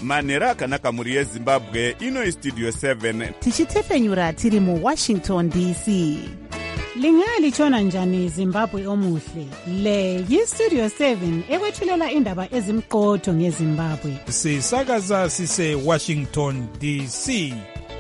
manhero akanaka mhuri yezimbabwe. Ino Studio 7 tichitefenyura tiri muWashington DC. Lingalitshona njani Zimbabwe omuhle? Le yiStudio 7 ekwethulela indaba ezimqotho ngeZimbabwe. Sisakaza sise Washington DC.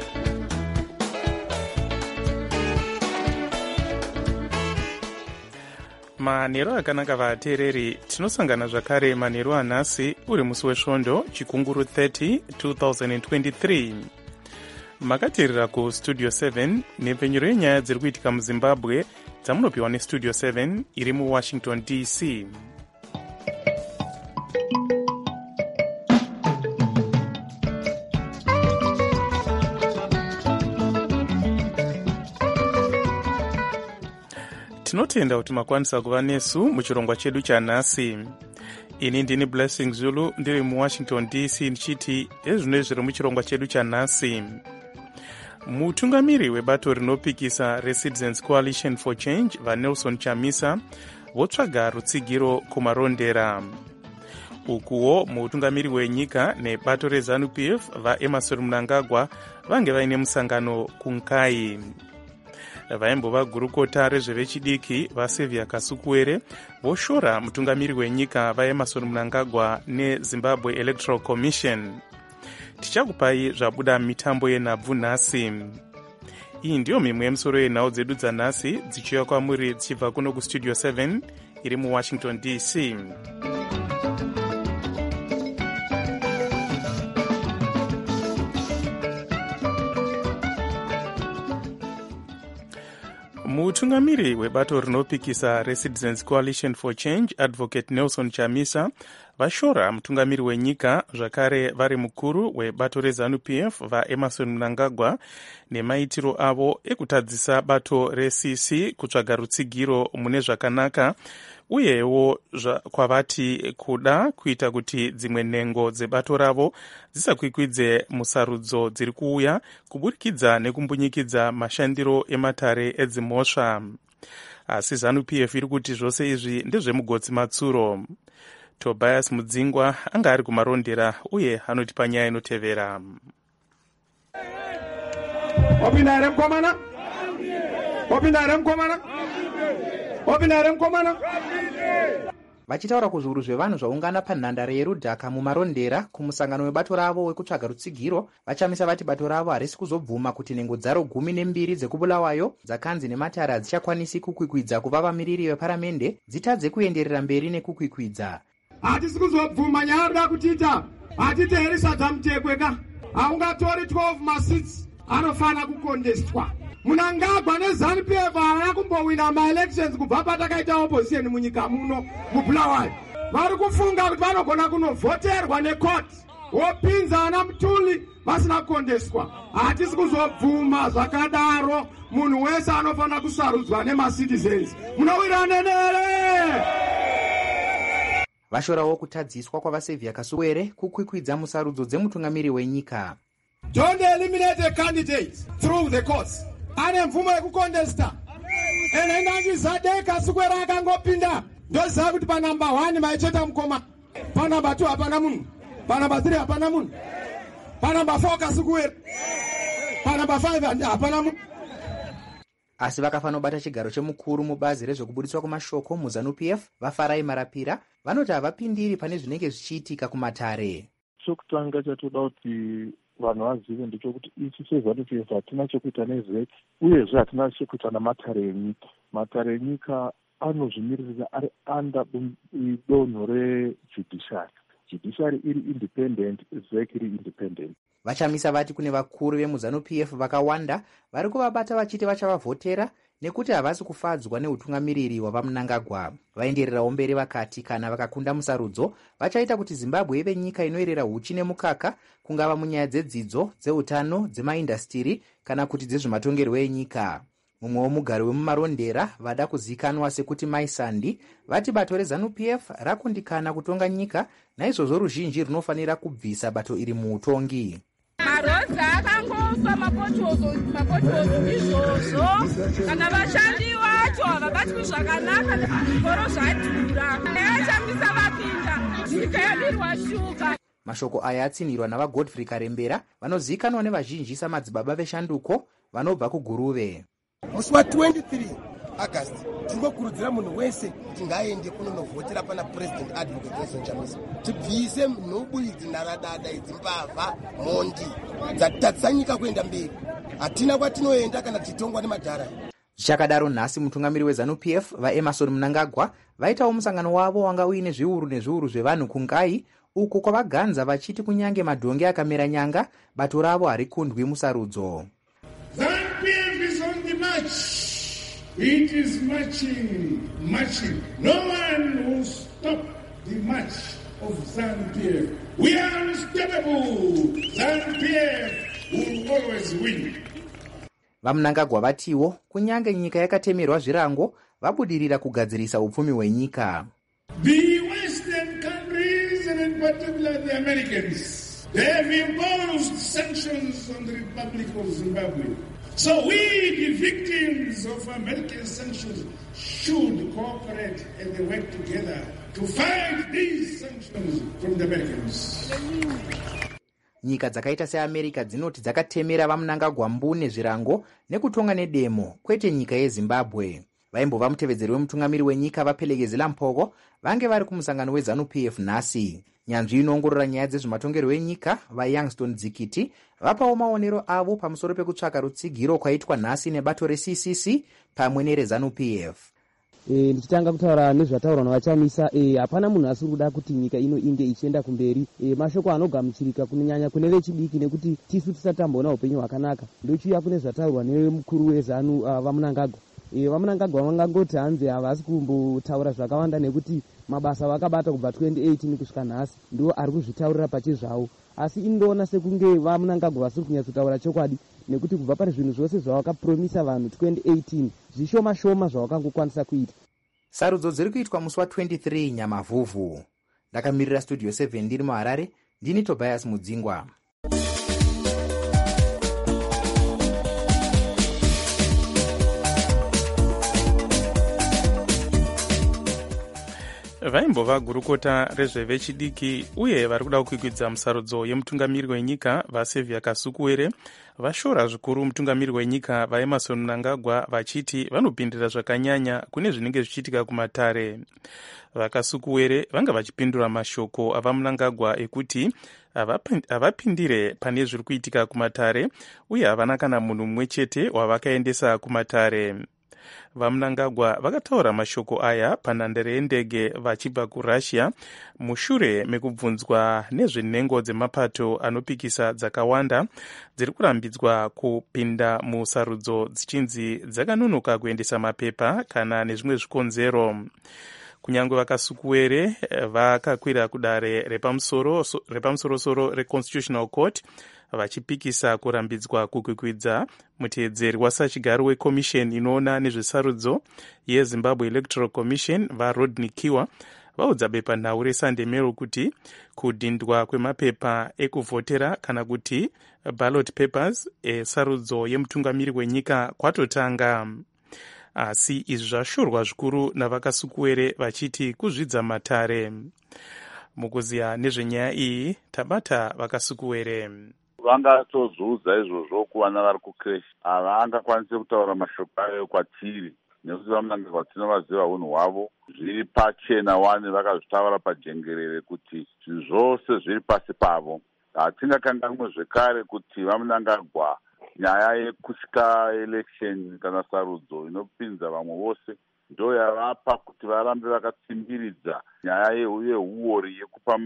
Manhero akanaka vateereri, tinosangana zvakare manhero anhasi uri musi wesvondo chikunguru 30 2023. Makateerera kuStudio 7 nepfenyuro yenyaya dziri kuitika muZimbabwe dzamunopiwa neStudio 7 iri muWashington DC. Tinotenda kuti makwanisa kuva nesu muchirongwa chedu chanhasi. Ini ndini Blessing Zulu ndiri muWashington DC ndichiti ezvino zviri muchirongwa chedu chanhasi. Mutungamiri webato rinopikisa reCitizens Coalition for Change vaNelson Chamisa votsvaga rutsigiro kumarondera. Ukuwo mutungamiri wenyika nebato reZANU-PF vaEmerson Mnangagwa vange vaine musangano kunkai. Vaimbova gurukota rezvevechidiki vaSylvia Kasukuwere voshora mutungamiri wenyika vaEmerson Mnangagwa neZimbabwe Electoral Commission. Tichakupai zvabuda mitambo yenhabvu nhasi. Iyi ndiyo mimwe yemisoro yenhau dzedu dzanhasi dzichiuya kwamuri dzichibva kuno kuStudio 7 iri muWashington DC. Mutungamiri webato rinopikisa reCitizens Coalition for Change Advocate Nelson Chamisa vashora mutungamiri wenyika zvakare vari mukuru webato reZANU-PF vaEmerson Mnangagwa nemaitiro avo ekutadzisa bato reCC kutsvaga rutsigiro mune zvakanaka uyewo kwavati kuda kuita kuti dzimwe nhengo dzebato ravo dzisakwikwidze musarudzo dziri kuuya kuburikidza nekumbunyikidza mashandiro ematare edzimhosva. Asi ZANU-PF iri kuti zvose izvi ndezvemugotsi matsuro. Tobias Mudzingwa anga ari kumarondera uye anotipa nyaya inotevera. Vachitaura kuzviuru zvevanhu zvaungana panhandare yeRudhaka mumarondera kumusangano webato ravo wekutsvaga rutsigiro, vachamisa vati bato ravo harisi kuzobvuma kuti nhengo dzaro 12 dzekubulawayo dzakanzi nematare hadzichakwanisi kukwikwidza kuva vamiriri veparamende dzitadze kuenderera mberi nekukwikwidza. Hatisi kuzobvuma nyaya da kutiita hatiteeri sadzamutekweka haungatori 12 masits anofana kukondestwa. Mnangagwa neZANU-PF havana kumbowina ma-elections kubva patakaita opposition munyika muno mubulawayo. Vari kufunga kuti vanogona kunovhoterwa necourt wopinza ana Mutuli vasina kukondeswa. Hatisi kuzobvuma zvakadaro. Munhu wese anofana kusarudzwa nemacitizens. Munowira nenere. Vashorawo kutadziswa kwavaSylvia Kasukuwere kukwikwidza musarudzo dzemutungamiri wenyika. Don't eliminate a candidate through the courts. Ane mvumo yekukondesta. Ene ndangi Zadeka Kasukuwere akangopinda. Ndoziva kuti pa number 1 maicheta mukoma. Pa number 2 hapana munhu. Pa number 3 hapana munhu. Pa number 4 Kasukuwere. Pa number 5 hapana munhu. Asi vakafanobata chigaro chemukuru mubazi rezvekubudiswa kwamashoko muZANU-PF vaFarai Marapira vanoti havapindiri pane zvinenge zvichiitika kumatare. Chokutanga chatoda kuti vanhu vazive ndechekuti isu seZANU-PF hatina chekuita nezeki uyezve hatina chekuita namatare enyika. Matare enyika anozvimirira ari under donho rejudiciary. Judiciary iri independent, zeki iri independent. Vachamisa vati kune vakuru vemuZANU-PF vakawanda vari kuvabata vachiti vachavavhotera nekuti havasi kufadzwa neutungamiriri wavaMnangagwa. Vaendererawo mberi vakati kana vakakunda musarudzo vachaita kuti Zimbabwe ive nyika inoerera huchi nemukaka, kungava munyaya dzedzidzo, dzeutano, dzemaindastiri kana kuti dzezvematongerwo enyika. Mumwe womugari wemumarondera vada kuzikanwa sekuti Maisandi vati bato reZANU-PF rakundikana kutonga nyika, naizvozvo ruzhinji runofanira kubvisa bato iri muutongi. Marodzi akangoswa mapotozo izvozvo kana vashandi vacho havabatwi zvakanaka nezvitoro zvadhura. Chamisa vapinda nyika yadirwa shuka. Mashoko aya atsinirwa navaGodfrey Karembera vanozivikanwa nevazhinji samadzibaba veshanduko vanobva kuGuruve. Musi wa23 August tinokurudzira munhu wese kuti ngaende kunonovhotera pana President Advocate Nelson Chamisa. Tibvise nhubu idzi naradada idzi mbavha mondi dzatitatisa nyika kuenda mberi. Hatina kwatinoenda kana tichitongwa nemadhara. Zvichakadaro nhasi mutungamiri weZANU-PF vaEmerson Mnangagwa vaitawo musangano wavo wanga uine zviuru nezviuru zvevanhu kungai, uko kwavaganza vachiti kunyange madhonge akamera nyanga bato ravo harikundwi musarudzo. ZANU-PF is on the march. It is marching. No one will stop the march of ZANU-PF. We are unstoppable. ZANU-PF will always win. VaMnangagwa vatiwo kunyange nyika yakatemerwa zvirango vabudirira kugadzirisa upfumi hwenyika. The Western countries, and in particular the Americans, they have imposed sanctions on the Republic of Zimbabwe. So we, the victims of American sanctions, should cooperate and work together to fight these sanctions from the Americans. Nyika dzakaita seAmerica dzinoti dzakatemera vaMnangagwa mbune zvirango nekutonga nedemo, kwete nyika yeZimbabwe. Vaimbova mutevedzeri wemutungamiri wenyika vaPelekezela Mphoko vange vari kumusangano weZANU-PF nhasi. Nyanzvi inoongorora nyaya dzezvematongerwo enyika vaYoungstone Dzikiti vapawo maonero avo pamusoro pekutsvaka rutsigiro kwaitwa nhasi nebato reCCC pamwe nereZANU-PF. Ndichitanga kutaura nezvataurwa navaChamisa, hapana munhu asiri kuda kuti nyika ino inge ichienda kumberi. Mashoko anogamuchirika kunyanya kune vechidiki nekuti tisu tisatamboona upenyu hwakanaka. Ndochiuya kune zvataurwa nemukuru weZANU vaMnangagwa. VaMnangagwa vangangoti hanzi havasi kumbotaura zvakawanda nekuti mabasa vakabata kubva 2018 kusvika nhasi ndo ari kuzvitaurira pachezvavo. Asi indoona sekunge vaMnangagwa vasiri kunyatsotaura chokwadi nekuti kubva pane zvinhu zvose zvavakapromisa vanhu 2018 zvishoma shoma zvavakangokwanisa kuita. Sarudzo dziri kuitwa musi wa23 Nyamavhuvhu. Ndakamirira Studio 7 ndiri muHarare, ndini Tobias Mudzingwa. vaimbova gurukota rezvevechidiki uye vari kuda kukwikwidza musarudzo yemutungamiri wenyika vaSevia Kasukuwere vashora zvikuru mutungamiri wenyika vaEmerson Mnangagwa vachiti vanopindira zvakanyanya kune zvinenge zvichiitika kumatare. VaKasukuwere vanga vachipindura mashoko avaMnangagwa ekuti havapindire pane zviri kuitika kumatare uye havana kana munhu mumwe chete wavakaendesa kumatare. VaMnangagwa vakataura mashoko aya panhandare yendege vachibva kuRussia mushure mekubvunzwa nezvenhengo dzemapato anopikisa dzakawanda dziri kurambidzwa kupinda musarudzo dzichinzi dzakanonoka kuendesa mapepa kana nezvimwe zvikonzero. Kunyange vaKasukuwere vakakwira kudare repamusoro reConstitutional Court vachipikisa kurambidzwa kukwikwidza muteedzeri wasachigaro weCommission inoona nezvesarudzo yeZimbabwe Electoral Commission vaRodney Kiwa vaudza bepanhau reSunday Mail kuti kudhindwa kwemapepa ekuvhotera kana kuti ballot papers esarudzo yemutungamiri wenyika kwatotanga. Asi izvi zvashorwa zvikuru navaKasukuwere vachiti kuzvidza matare. Mukuziya nezvenyaya iyi tabata vaKasukuwere. Vangatozudza izvozvo kuvana vari kukreshi havangakwanisi kutaura mashoko ayo kwatiri nekuti vaMnangagwa tinovaziva unhu hwavo zviri pachena wani vakazvitaura pajengerere kuti zvinhu zvose zviri pasi pavo. Hatingakanganwe zvekare kuti vaMnangagwa nyaya yekusika election kana sarudzo inopinza vamwe vose ndo yavapa kuti varambe vakatsimbiridza nyaya yehuori yekupa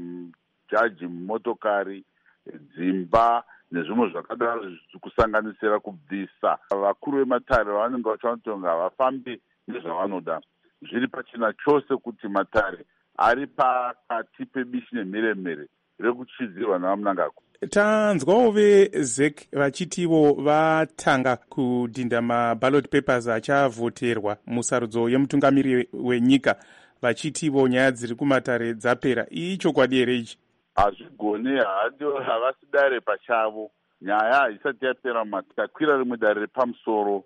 majaji motokari dzimba nezvimwe zvakadaro kusanganisira kubvisa vakuru vematare vavanenge vachanotonga vafambi nezvavanoda. Zviri pachena chose kuti matare ari pakati pebishi nemheremhere rekuchidzirwa navaMnangagwa. Tanzwawo veZEC vachitivo vatanga kudhinda maballot papers achavhoterwa musarudzo yemutungamiri wenyika vachitivo nyaya dziri kumatare dzapera. Ichokwadi here ichi? Hazvigone, havasi dare pachavo. Nyaya isati yapera takwira rimwe dare repamusoro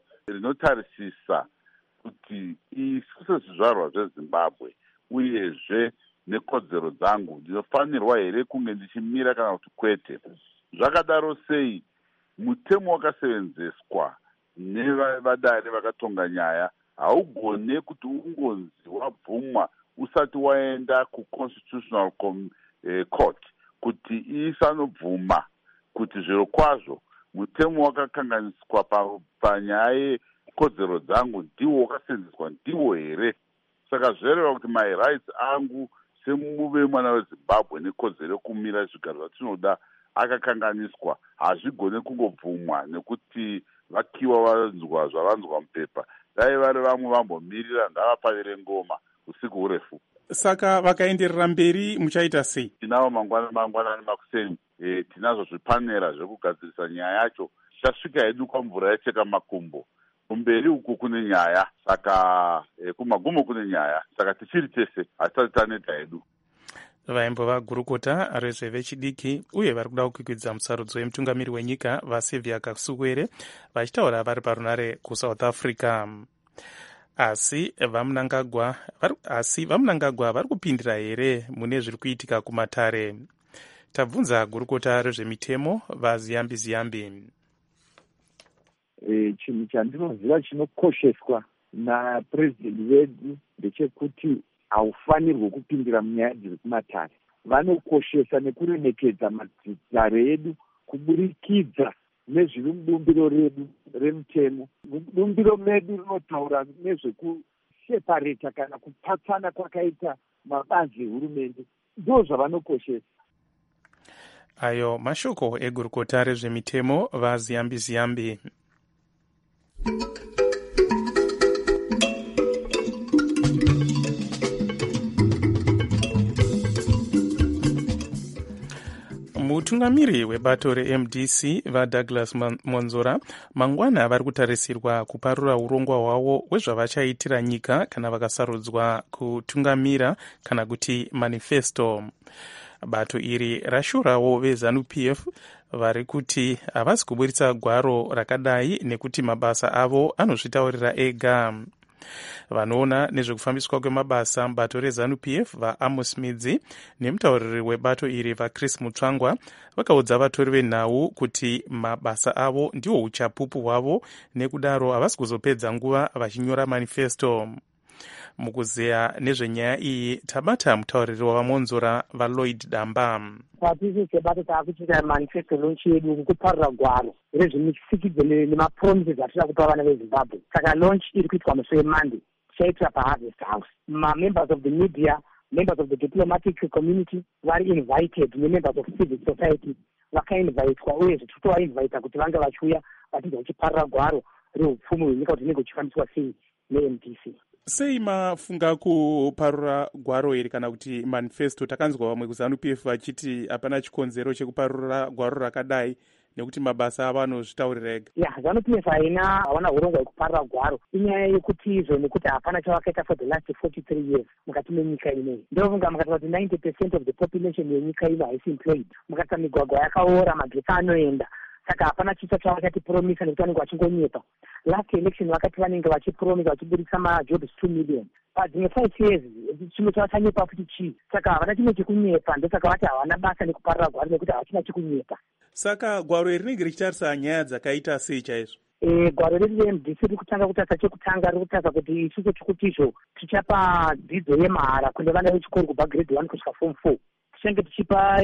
rinotarisisa kuti isu sezvizvarwa zveZimbabwe uyezve nekodzero dzangu ndinofanirwa here kunge ndichimira kana kuti kwete. Zvakadaro sei mutemo wakasevenzeswa nevadare vakatonga nyaya haugone kuti ungonzi wabvumwa usati waenda kuconstitutional court kuti isanobvuma kuti zviro kwazvo mutemo wakakanganiswa panyaya yekodzero dzangu ndiwo wakasevenzeswa ndiwo here. Saka zvereva kuti my rights angu semuve mwana weZimbabwe nekodzero yekumira zvigaro zvatinoda akakanganiswa, hazvigone kungobvumwa nekuti vakiwa vanzwa zvavanzwa mupepa. Dai vari vamwe vambomirira ngavaparire ngoma usiku urefu. Saka vakaenderera mberi muchaita sei? Tinavo mangwanani makuseni, tinazvo zvipanera zvekugadzirisa nyaya yacho. Tichasvika hedu kwamvura yacheka makumbo. Kumberi uku kune nyaya, saka kumagumo kune nyaya, saka tichiri tese hatisati taneta hedu. Vaimbova gurukota rezvevechidiki uye vari kuda kukwikwidza musarudzo wemutungamiri wenyika vaSylvia Kasukwere vachitaura vari parunare kuSouth Africa. Asi vamunangagwa vari kupindira here mune zviri kuitika kumatare? Tabvunza gurukota rezvemitemo vaZiyambi. Chinhu chandinoziva chinokosheswa napurezidendi vedu ndechekuti haufanirwi kupindira munyaya dziri kumatare. Vanokoshesa nekuremekedza matare edu kuburikidza nezviri mubumbiro redu remutemo. Bumbiro medu rinotaura nezvekushepareta kana kupatsana kwakaita mabazi ehurumende, ndo zvavanokoshesa. Ayo mashoko egurukota rezvemitemo vaZiyambi. Mutungamiri webato reMDC vaDouglas Monzora mangwana vari kutarisirwa kuparura urongwa hwavo hwezvavachaitira nyika kana vakasarudzwa kutungamira kana kuti manifesto. Bato iri rashurawo veZANU-PF vari kuti havasi kuburitsa gwaro rakadai nekuti mabasa avo anozvitaurira ega. Vanoona nezvekufambiswa kwemabasa mubato reZANU-PF vaAmos Midzi nemutauriri webato iri vaChris Mutsvangwa vakaudza vatori venhau kuti mabasa avo ndiwo uchapupu hwavo, nekudaro havasi kuzopedza nguva vachinyora manifesto. Mukuzeya nezvenyaya iyi tabata mutauriri wavaMonzora vaLloyd Damba. Patisi sebato taakuchita manifesto launch yedu kuparura gwaro rezvemitsikidzo nemapromises atida kupa vana veZimbabwe. Saka launch iri kuitwa musi weMonday, tichaitira paHarvest House. Members of the media, members of the diplomatic community vari invited, nemembers of civil society vakainvitwa, uye titovainvita kuti vange vachiuya vachibva vachiparura gwaro reupfumi hwenyika kuti hunenge huchifambiswa sei neMDC. Sei mafunga kuparura gwaro iri kana kuti manifesto? Takanzwa vamwe kuZANU-PF vachiti hapana chikonzero chekuparura gwaro rakadai nekuti mabasa avo anozvitaurira ega. ZANU-PF hawana urongwa hwekuparura gwaro. Inyaya yekuti izvo nekuti hapana chavakaita for the last 43 years mukati menyika ineyi. Ndofunga mukataura kuti 90% of the population yenyika ino haisi employed. Mukataura migwagwa yakaora, magetsi anoenda. Saka hapana chiso chavakatipromisa nekuti vanenge vachingonyepa. Last election vakati vanenge vachipromisa vachiburitsa majobs 2 million. Padzimwe 5 years chimwe chavachanyepa futi chii. Saka havana chimwe chekunyepa, ndosaka vati havana basa nekuparura gwaro nekuti havachina chekunyepa. Saka gwaro iri rinenge richitarisa nyaya dzakaita sei chaizvo? Gwaro redu reMDC riri kutanga kutarisa chekutanga, riri kutarisa kuti isusu tikutizvo tichapa dzidzo yemahara kune vana vechikoro kubva grade 1 kusvika form 4. Tichange tichipa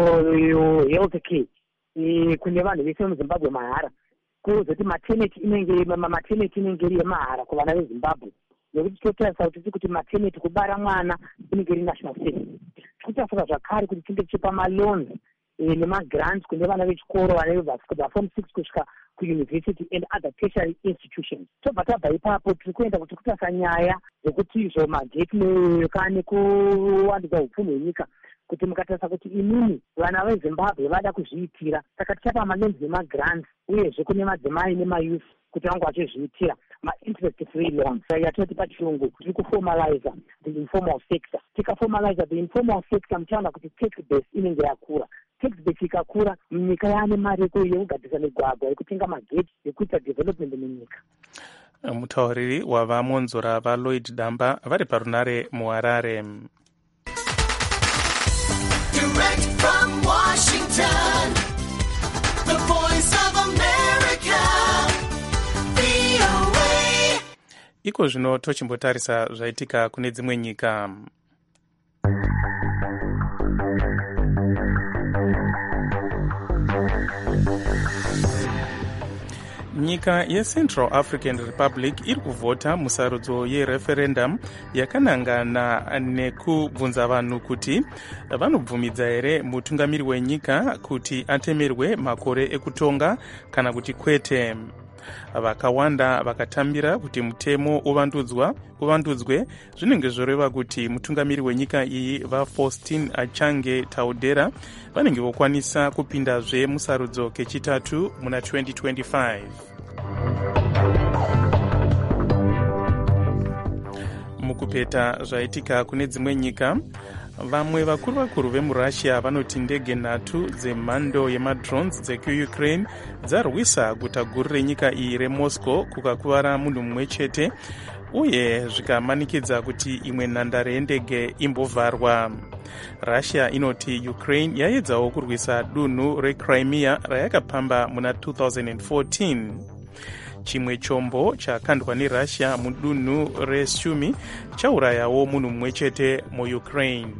health care kune vanhu vese muZimbabwe mahara. Kuzoti maternity inenge iri yemahara kuvana veZimbabwe. Nekuti tinotarisa kuti maternity kubara mwana inenge iri national service. Tikutarisa zvakare kuti tinge tichipa maloans nemagrants kune vana vechikoro vanobva form 6 kusvika kuuniversity and other tertiary institutions. Tobva tabva ipapo tiri kuenda kuti kutarisa nyaya dzekuti izvo mageti nekuwandudza upfumi hwenyika, kuti mukatarisa kuti imini vana veZimbabwe vada kuzviitira, saka tichapa maloans nemagrants, uyezve kune madzimai nemayouth kuti vange vachizviitira ma-interest free loans. Yatinoti pachirungu tiri kuformaliza the informal sector. Tikaformaliza the informal sector, muchaona kuti tax base inenge yakura. Tax base ikakura, nyika yaane mari yekugadzisa migwagwa, yekutenga mageti, yekuita development munyika. Mutauriri wavaMonzora vaLloyd Damba vari parunare muHarare. Direct from Washington, the voice of America, VOA. Iko zvino tochimbotarisa zvaitika kune dzimwe nyika. Nyika yeCentral African Republic iri kuvhota musarudzo yereferendum yakanangana nekubvunza vanhu kuti vanobvumidza here mutungamiri wenyika kuti atemerwe makore ekutonga kana kuti kwete. Vakawanda vakatambira kuti mutemo uvandudzwe, zvinenge zvoreva kuti mutungamiri wenyika iyi vaFaustin Archange Touadera vanenge vokwanisa kupindazve musarudzo kechitatu muna 2025. Mukupeta zvaitika kune dzimwe nyika, vamwe vakuru vemurussia vanoti ndege nhatu dzemhando yemadrones dzekuukraine dzarwisa guta guru renyika iyi reMoscow kukakuvara munhu mumwe chete, uye zvikamanikidza kuti imwe nhandare yendege imbovharwa. Russia inoti Ukraine yaedzawo kurwisa dunhu reCrimea rayakapamba muna 2014. Chimwe chombo chakandwa neRussia mudunhu reSumy chaurayawo munhu mumwe chete muUkraine.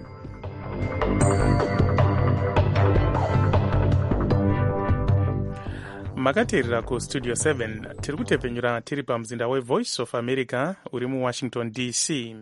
Makateerera kustudio 7 tiri kutepenyura tiri pamuzinda weVoice of America uri muWashington DC.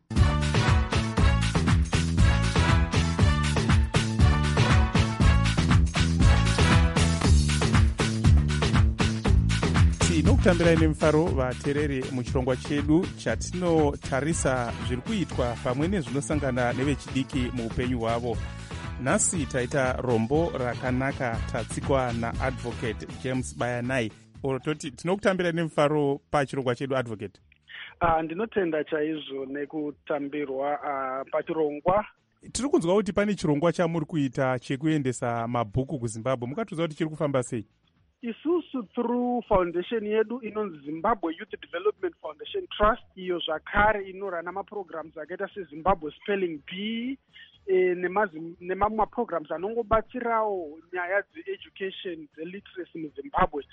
Tinokutambirai nemufaro vateereri muchirongwa chedu chatinotarisa zviri kuitwa pamwe nezvinosangana nevechidiki muupenyu hwavo. Nhasi taita rombo rakanaka tatsikwa naadvocate James Bayanai. Toti tinokutambirai nemufaro pachirongwa chedu advocate. Ndinotenda chaizvo nekutambirwa pachirongwa. Tiri kunzwa kuti pane chirongwa chamuri kuita chekuendesa mabhuku kuZimbabwe. Mukatiudza kuti chiri kufamba sei? Isusu through foundation yedu inonzi Zimbabwe Youth Development Foundation Trust, iyo zvakare inorana maprograms akaita seZimbabwe Spelling Bee nemamwe maprograms anongobatsirawo nyaya dzeeducation dzeliteracy muZimbabwe.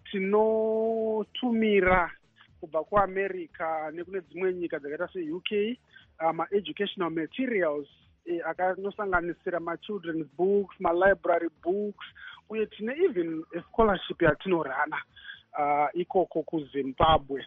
Tinotumira kubva kuAmerica nekune dzimwe nyika dzakaita seUK ma-educational materials akanosanganisira ma-children's books, ma-library books, uye tine even a scholarship yatinorana ikoko kuZimbabwe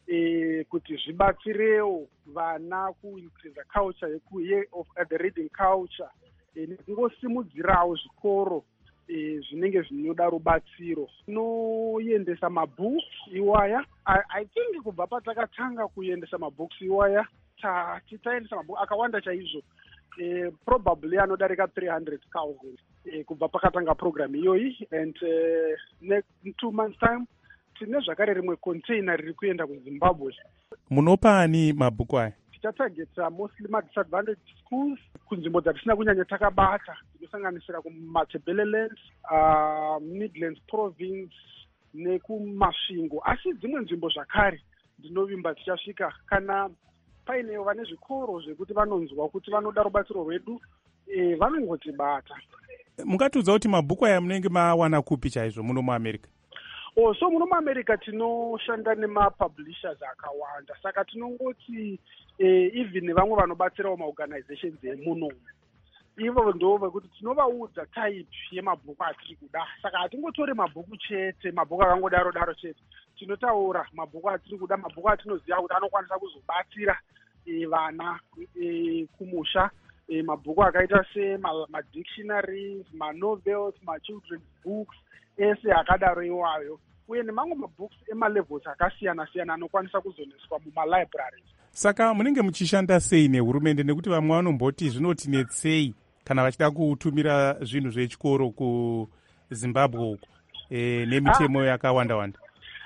kuti zvibatsirewo vana kuincrease culture of the reading culture nekungosimudzirawo zvikoro zvinenge zvinoda rubatsiro. Tinoendesa mabooks iwaya. I think kubva patakatanga kuendesa mabooks iwaya tichaendesa mabooks akawanda chaizvo, probably anodarika 300,000 kubva pakatanga program iyoyi, and next 2 months time tine zvakare rimwe container riri kuenda kuZimbabwe. Munopani mabhuku aya? Tichatargeta mostly ma-disadvantaged schools kunzvimbo dzatisina kunyanya takabata, dzinosanganisira kuMatabeleland, Midlands Province nekumasvingo, asi dzimwe nzvimbo zvakare ndinovimba tichasvika kana painewo vane zvikoro zvekuti vanonzwa kuti vanoda rubatsiro rwedu, vanongotibata. Mungatiudza kuti mabhuku aya munenge mawana kupi chaizvo muno muAmerica? So muno muAmerica tinoshanda nemapublishers akawanda, saka tinongoti even nevamwe vanobatsirawo maorganizations emuno, ivo ndo vekuti tinovaudza type yemabhuku atiri kuda. Saka hatingotori mabhuku chete, mabhuku akangodaro chete. Tinotaura mabhuku atiri kuda, mabhuku atinoziva kuti anokwanisa kuzobatsira vana kumusha, mabhuku akaita semadictionaries, manovels, machildren's books, ese akadaro iwayo, uye nemamwe mabooks emalevels akasiyana-siyana anokwanisa kuzoneswa mumalibraries. Saka munenge muchishanda sei nehurumende, nekuti vamwe vanomboti zvinotinetsei kana vachida kutumira zvinhu zvechikoro kuZimbabwe uko nemitemo yakawanda-wanda?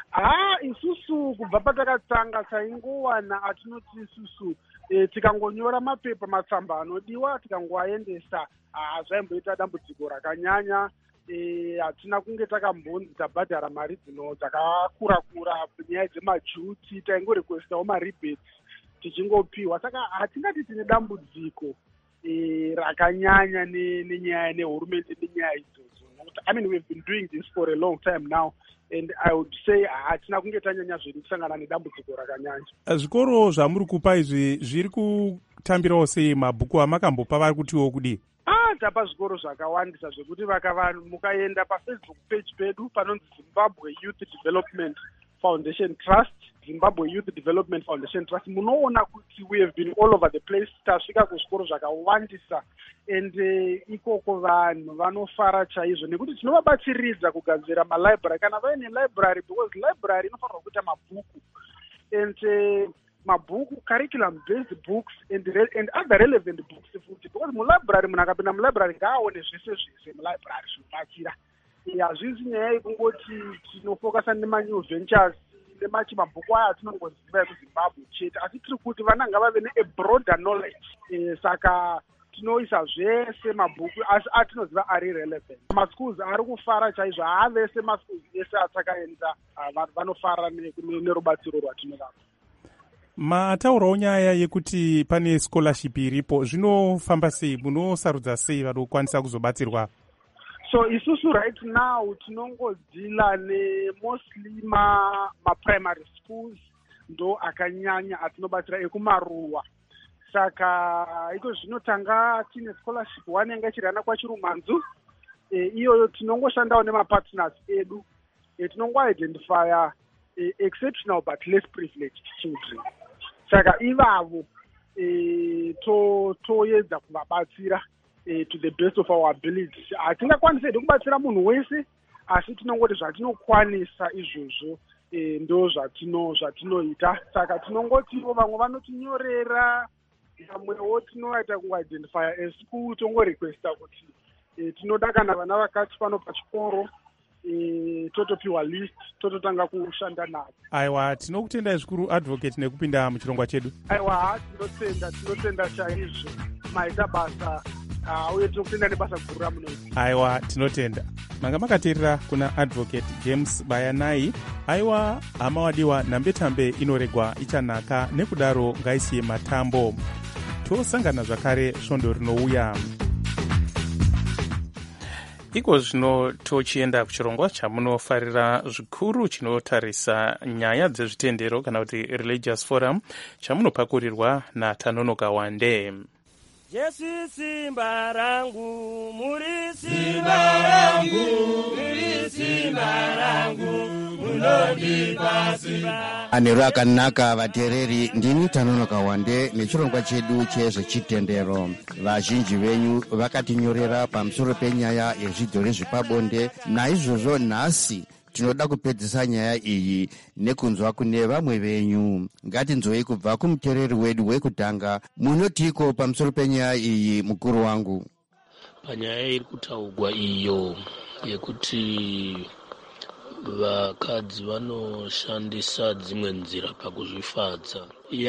Isusu kubva patakatanga taingowana atinoti isusu tikangonyora mapepa matsamba anodiwa tikangoaendesa zvaimboita dambudziko rakanyanya. Hatina kunge takambonzi tabhadhara mari dzino dzakakura-kura nyaya dzemajuti, taingorequestawo marebates tichingopiwa. Saka hatingati tine dambudziko rakanyanya nenyaya nehurumende nenyaya idzodzo. I mean, we've been doing this for a long time now, and I would say hatina kunge tanyanya zvedu kusangana nedambudziko rakanyanya. Zvikoro zvamuri kupa izvi zviri kutambirawo sei mabhuku amakambopa vari kutiwo kudii? Tapa zvikoro zvakawandisa zvekuti mukaenda pafacebook page pedu panonzi Zimbabwe Youth Development Foundation Trust, Zimbabwe Youth Development Foundation Trust, munoona kuti we have been all over the place. Tasvika kuzvikoro zvakawandisa, and ikoko vanhu vanofara chaizvo nekuti tinovabatsiridza kugadzira malibrary kana vaine library, because library inofanirwa kuita mabhuku and mabhuku, curriculum based books and other relevant books futi, because mulibrary munhu akapinda mulibrary ngaaone zvese mulibrary zvinobatsira. Hazvisi nyaya yekungoti tinofokasa nemanew ventures nemachi mabhuku aya atinongoziva ekuzimbabwe chete, asi tiri kuti vana ngavave ne-broader knowledge. Saka tinoisa zvese mabhuku asi atinoziva ari relevant. Maschools ari kufara chaizvo, haavese maschools ese atakaenda vanofara nerubatsiro rwatinodaro. Mataurawo nyaya yekuti pane scholarship iripo, zvinofamba sei? Munosarudza sei vanokwanisa kuzobatsirwa? So isusu right now tinongodzila mostly ma-primary schools ndo akanyanya atinobatsira ekumaruwa. Saka iko zvinotanga tine scholarship one yanga ichiri ana kwaChirumanzu. Iyoyo tinongoshandawo nemapartners edu. Tinongo-identifya exceptional but less privileged children. Saka ivavo toedza kuvabatsira to the best of our ability. Hatingakwanisa kubatsira munhu wese, asi tinongoti zvatinokwanisa izvozvo ndo zvatinoita. Saka tinongotiwo vamwe vanotinyorera, vamwewo tinoita ku-identifya eschool, tongorequesta kuti tinoda kana vana vakati pano pachikoro totopiwa list, tototanga kushanda navo. Aiwa, tinokutendai zvikuru advocate nekupinda muchirongwa chedu. Aiwa, tinotenda chaizvo maita basa uye tinokutenda nebasa guru ramunoita. Aiwa, tinotenda. Manga makateerera kuna advocate James Bayanai. Aiwa, hama wadiwa, nhambe-tambe inoregwa ichanaka, nekudaro ngaisiye matambo. Tosangana zvakare svondo rinouya. Iko zvino tochienda kuchirongwa chamunofarira zvikuru chinotarisa nyaya dzezvitendero kana kuti religious forum chamunopakurirwa naTanonoka Wande. Jesu simba rangu, muri simba rangu, muri simba rangu, munondipa simba. Anero akanaka vateereri, ndini Tanonoka Wande nechirongwa chedu chezvechitendero. Vazhinji venyu vakatinyorera pamusoro penyaya yezvidzo rezvepabonde, naizvozvo nhasi tinoda kupedzisa nyaya iyi nekunzwa kune vamwe venyu. Ngatinzwei kubva kumuteereri wedu wekutanga. Munotiko pamusoro penyaya iyi, mukuru wangu? Panyaya iri kutaurwa iyo yekuti vakadzi vanoshandisa dzimwe nzira pakuzvifadza.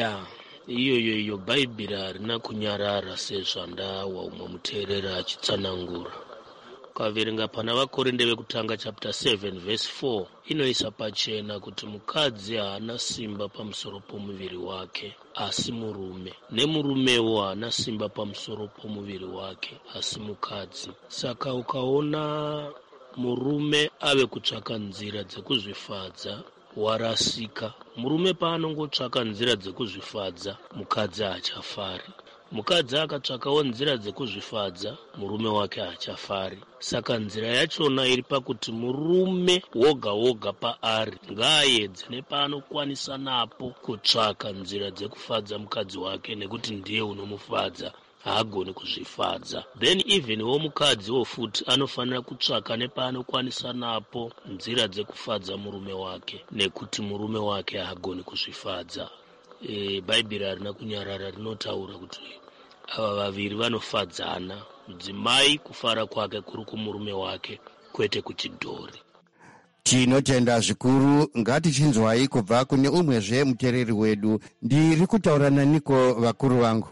Iyo Bhaibheri harina kunyarara sezvandawa umwe muteereri achitsanangura. Ukaverenga pana vakorinde vekutanga chapter 7 verse 4 inoisa pachena kuti mukadzi haana simba pamusoro pomuviri wake asi murume, nemurumewo haana simba pamusoro pomuviri wake asi mukadzi. Saka ukaona murume ave kutsvaka nzira dzekuzvifadza, warasika. Murume paanongotsvaka nzira dzekuzvifadza, mukadzi haachafari. Mukadzi akatsvakawo nzira dzekuzvifadza, murume wake haachafari. Saka nzira yachona iri pakuti murume woga woga paari ngaaedze nepaanokwanisa napo kutsvaka nzira dzekufadza mukadzi wake, nekuti ndiye unomufadza, haagoni kuzvifadza. Then even mukadzi wofuti anofanira kutsvaka nepaanokwanisa napo nzira dzekufadza murume wake, nekuti murume wake haagoni kuzvifadza. Bhaibheri harina kunyarara, rinotaura kuti ava vaviri vanofadzana, mudzimai kufara kwake kuri kumurume wake, kwete kuchidhori. Tinotenda zvikuru. Ngatichinzwai kubva kune umwezve muteereri wedu. Ndiri kutaura naniko vakuru vangu?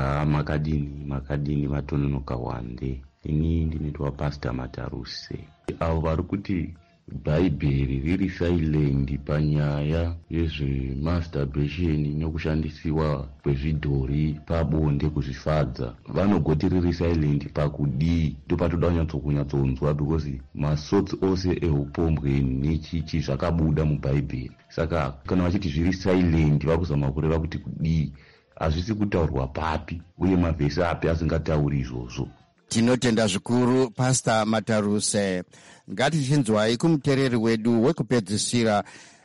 Makadini Matononoka Wande. Ini ndinoitwa Pastor Mataruse. Avo vari kuti bhaibheri riri silent panyaya yezvemasturbation nekushandisiwa kwezvidhori pabonde kuzvifadza. Vanogoti riri silent pakudii ndopatoda kunyatsonzwa because masotsi ose eupombwe nechichi zvakabuda mubhaibheri. Saka kana vachiti zviri silent vakuzama kureva kuti kudii, hazvisi kutaurwa papi uye mavhesi api asingatauri izvozvo. Tinotenda zvikuru Pastor Mataruse. Ngatichinzwai kumuteereri wedu wekupedzisira.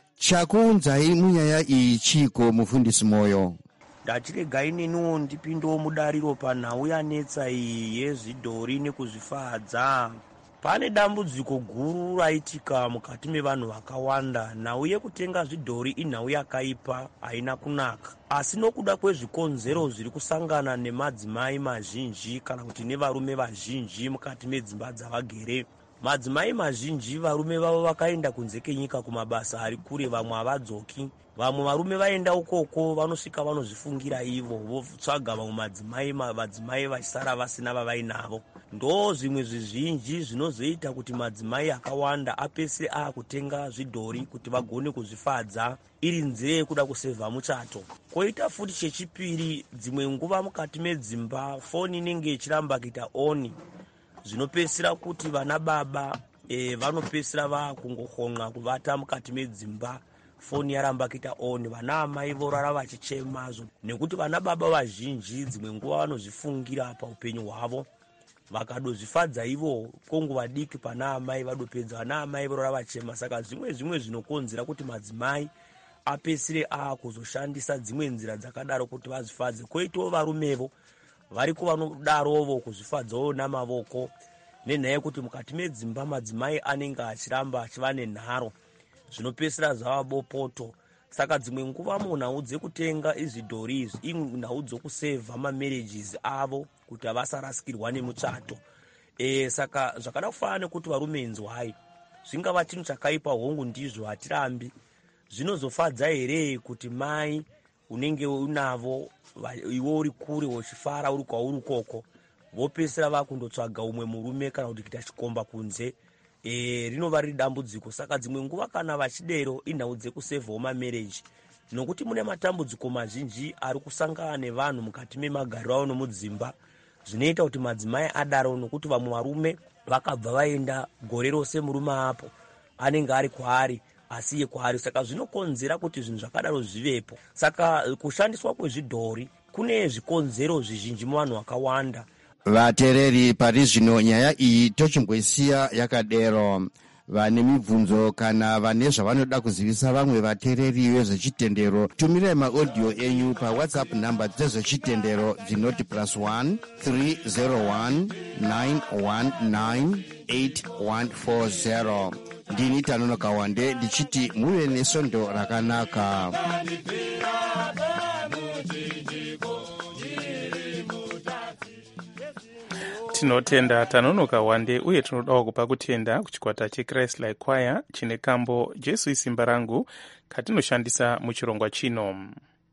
Chakuunzai munyaya iyi chiko, mufundisi Moyo? Ndatiregai neniwo ndipindewo mudariro panhau yanetsa iyi yezvidhori nekuzvifadza. Pane dambudziko guru raitika mukati mevanhu vakawanda. Nhau yekutenga zvidhori inhau yakaipa, haina kunaka. Asi nokuda kwezvikonzero zviri kusangana nemadzimai mazhinji kana kuti nevarume vazhinji mukati medzimba dzavagere, madzimai mazhinji varume vavo vakaenda kunze kenyika kumabasa ari kure, vamwe havadzoki. Vamwe varume vaenda ukoko vanosvika vanozvifungira ivo, votsvaga vamwe madzimai vachisara vasina vavainavo. Ndo zvimwe zvizhinji zvinozoita kuti madzimai akawanda apese akutenga zvidhori kuti vagone kuzvifadza iri nzira yekuda kusevha muchato. Koita futi chechipiri, dzimwe nguva mukati medzimba foni inenge ichiramba kuita oni, zvinopesera kuti vana baba vanopesera vakungohonga kuvata mukati medzimba, foni yaramba kuita oni, vana amai vorara vachichema nekuti vana baba vazhinji dzimwe nguva vanozvifungira paupenyu hwavo, vakadozvifadza ivo konguva diki pana amai vadopedza vana amai vorara vachema. Saka zvimwe zvinokonzera kuti madzimai apesire kuzoshandisa dzimwe nzira dzakadaro kuti vazvifadze. Koitawo varumevo variko vanodarovo kuzvifadzawo namavoko, nenhaya yekuti mukati medzimba madzimai anenge achiramba achiva nenharo, zvinopesera zvava bopoto. Saka dzimwe nguva munhau dzekutenga izvidhori izvi inhau dzokusevha mamarriages avo kuti havasarasikirwa nemuchato. Saka zvakada kufanana nekuti varume inzwai, zvingava chinhu chakaipa hongu ndizvo, hatirambi. Zvinozofadza here kuti mai unenge unavo iwo uri kure uchifara uri kwauri ukoko, vopesera vakundotsvaga umwe murume kana kuti kuita chikomba kunze, rinova riri dambudziko. Saka dzimwe nguva kana vachidero inhau dzekusevhawo mamarriage, nokuti mune matambudziko mazhinji ari kusangana nevanhu mukati memagariro avo nomudzimba, zvinoita kuti madzimai adaro, nokuti vamwe varume vakabva vaenda gore rose murume apo anenge ari kwaari asiye kwaari. Saka zvinokonzera kuti zvinhu zvakadaro zvivepo. Saka kushandiswa kwezvidhori kune zvikonzero zvizhinji muvanhu vakawanda. Vateereri, pari zvino nyaya iyi tochimboisiya yakadero. Vane mibvunzo kana vane zvavanoda kuzivisa vamwe vateereri vezvechitendero, tumirai maaudio enyu pawhatsapp namba dzezvechitendero dzinoti +1 301 919 8140. Ndini Tanonoka Wande ndichiti muve nesvondo rakanaka. Tinotenda Tanonoka Wande uye tinodawo kupa kutenda kuchikwata cheChrist Like Choir chine kambo Jesu isimba rangu katinoshandisa muchirongwa chino.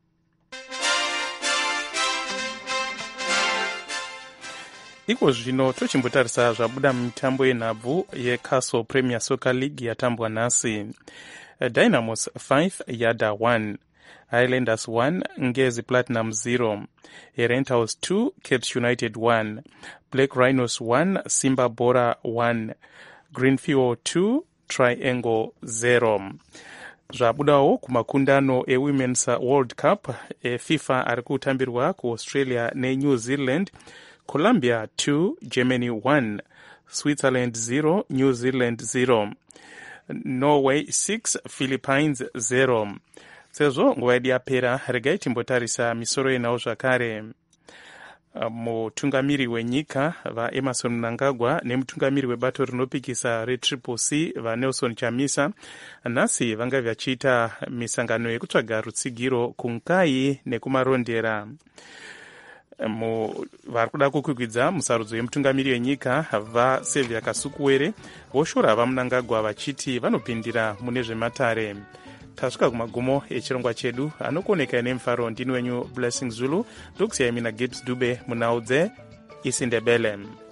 Iko zvino tochimbotarisa zvabuda mumitambo yenhabvu yeCastle Premier Soccer League yatambwa nhasi. Dynamos 5 Yada 1, Highlanders 1 Ngezi Platinum 0, Herentals 2 Caps United 1, Black Rhinos 1 Simba Bora 1, Greenfield 2 Triangle 0. Zvabudawo kumakundano eWomen's World Cup FIFA ari kutambirwa kuAustralia neNew Zealand. Colombia 2 Germany 1, Switzerland 0 New Zealand 0, Norway 6 Philippines 0. Sezvo nguva yedu yapera, regai timbotarisa misoro yenhau zvakare. Mutungamiri wenyika vaEmerson Mnangagwa nemutungamiri webato rinopikisa reCCC vaNelson Chamisa nhasi vanga vachiita misangano yekutsvaga rutsigiro kunkai nekumarondera. Vari kuda kukwikwidzwa musarudzo yemutungamiri wenyika vaSylvia Kasukuwere voshora vaMnangagwa vachiti vanopindira mune zvematare. Tasvika kumagumo echirongwa chedu, anokuoneka nemufaro ndini wenyu Blessing Zulu, ndokusiyai mina Gibbs Dube munhau dzeIsindebele.